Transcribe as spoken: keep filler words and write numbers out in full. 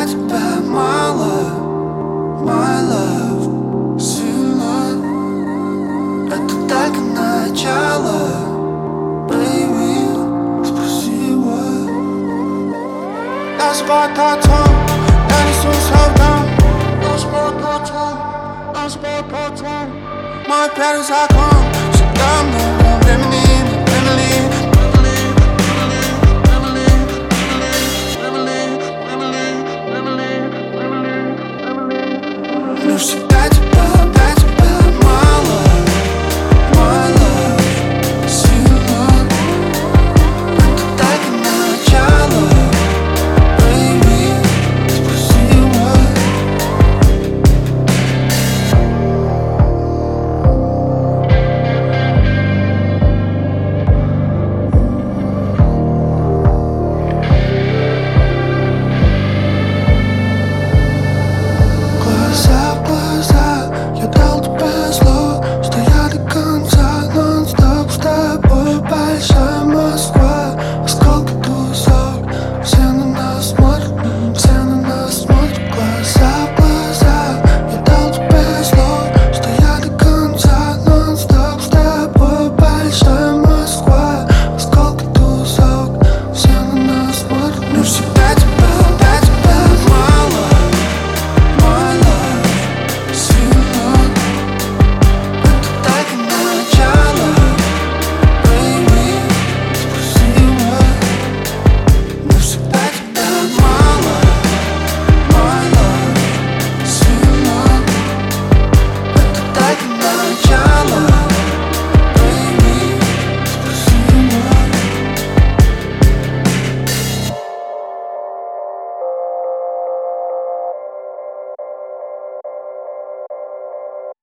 тебя мало, my love, сильно. Это только начало, baby, спасибо. Я с потом, я несусь потом, я с потом, я с потом. Мой первый закон, всегда много времени.